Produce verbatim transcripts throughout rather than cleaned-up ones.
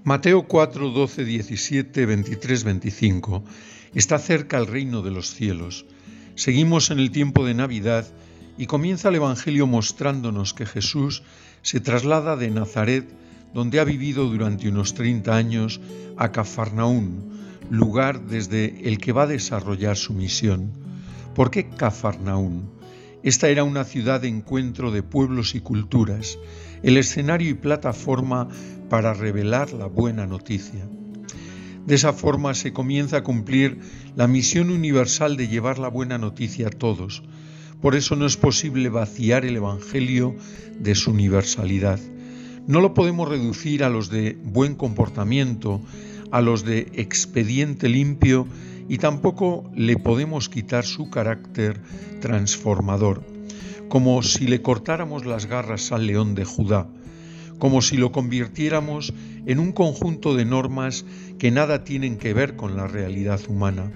Mateo cuatro, doce, diecisiete, veintitrés, veinticinco. Está cerca el reino de los cielos. Seguimos en el tiempo de Navidad y comienza el Evangelio mostrándonos que Jesús se traslada de Nazaret, donde ha vivido durante unos treinta años, a Cafarnaún, lugar desde el que va a desarrollar su misión. ¿Por qué Cafarnaún? Esta era una ciudad de encuentro de pueblos y culturas, el escenario y plataforma para revelar la buena noticia. De esa forma se comienza a cumplir la misión universal de llevar la buena noticia a todos. Por eso no es posible vaciar el Evangelio de su universalidad. No lo podemos reducir a los de buen comportamiento, a los de expediente limpio, y tampoco le podemos quitar su carácter transformador, como si le cortáramos las garras al león de Judá, como si lo convirtiéramos en un conjunto de normas que nada tienen que ver con la realidad humana.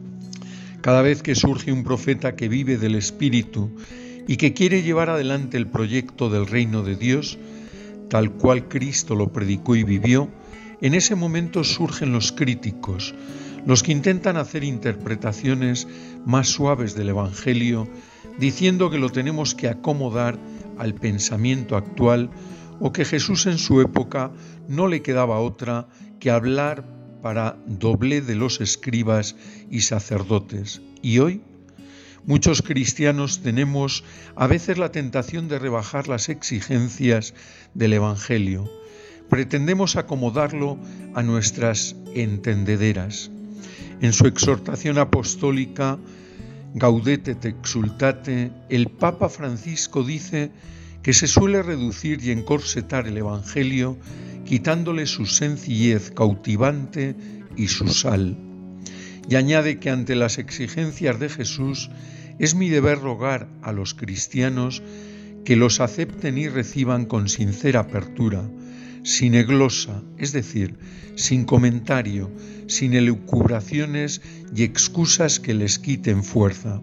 Cada vez que surge un profeta que vive del Espíritu y que quiere llevar adelante el proyecto del reino de Dios, tal cual Cristo lo predicó y vivió, en ese momento surgen los críticos, los que intentan hacer interpretaciones más suaves del Evangelio, diciendo que lo tenemos que acomodar al pensamiento actual o que Jesús en su época no le quedaba otra que hablar para doble de los escribas y sacerdotes. ¿Y hoy? Muchos cristianos tenemos a veces la tentación de rebajar las exigencias del Evangelio. Pretendemos acomodarlo a nuestras entendederas. En su exhortación apostólica Gaudete et exsultate, el Papa Francisco dice que se suele reducir y encorsetar el Evangelio quitándole su sencillez cautivante y su sal. Y añade que ante las exigencias de Jesús es mi deber rogar a los cristianos que los acepten y reciban con sincera apertura, sin eglosa, es decir, sin comentario, sin elucubraciones y excusas que les quiten fuerza.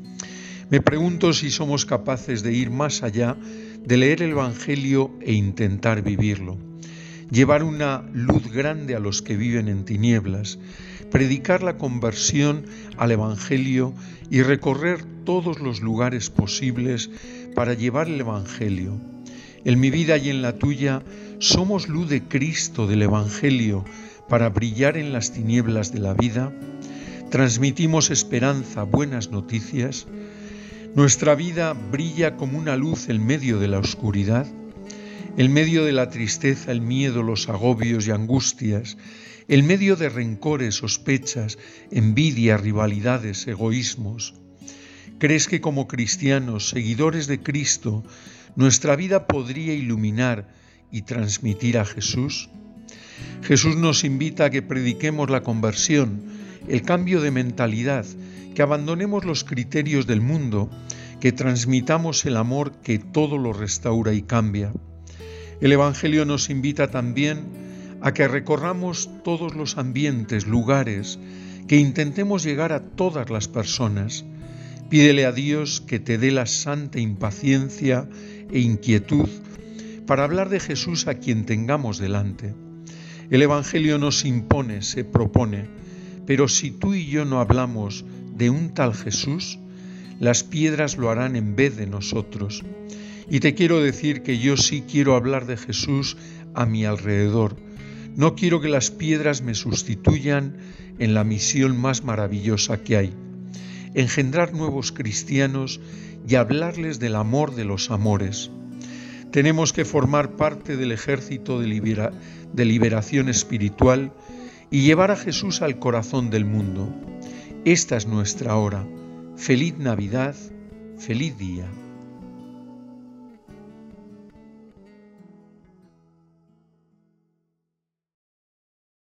Me pregunto si somos capaces de ir más allá de leer el Evangelio e intentar vivirlo, llevar una luz grande a los que viven en tinieblas, predicar la conversión al Evangelio y recorrer todos los lugares posibles para llevar el Evangelio. En mi vida y en la tuya somos luz de Cristo del Evangelio para brillar en las tinieblas de la vida. Transmitimos esperanza, buenas noticias. Nuestra vida brilla como una luz en medio de la oscuridad, en medio de la tristeza, el miedo, los agobios y angustias, en medio de rencores, sospechas, envidia, rivalidades, egoísmos. ¿Crees que como cristianos, seguidores de Cristo, nuestra vida podría iluminar y transmitir a Jesús? Jesús nos invita a que prediquemos la conversión, el cambio de mentalidad, que abandonemos los criterios del mundo, que transmitamos el amor que todo lo restaura y cambia. El Evangelio nos invita también a que recorramos todos los ambientes, lugares, que intentemos llegar a todas las personas. Pídele a Dios que te dé la santa impaciencia e inquietud para hablar de Jesús a quien tengamos delante. El Evangelio nos impone, se propone, pero si tú y yo no hablamos de un tal Jesús, las piedras lo harán en vez de nosotros. Y te quiero decir que yo sí quiero hablar de Jesús a mi alrededor. No quiero que las piedras me sustituyan en la misión más maravillosa que hay: engendrar nuevos cristianos y hablarles del amor de los amores. Tenemos que formar parte del ejército de, libera, de liberación espiritual y llevar a Jesús al corazón del mundo. Esta es nuestra hora. Feliz Navidad, feliz día.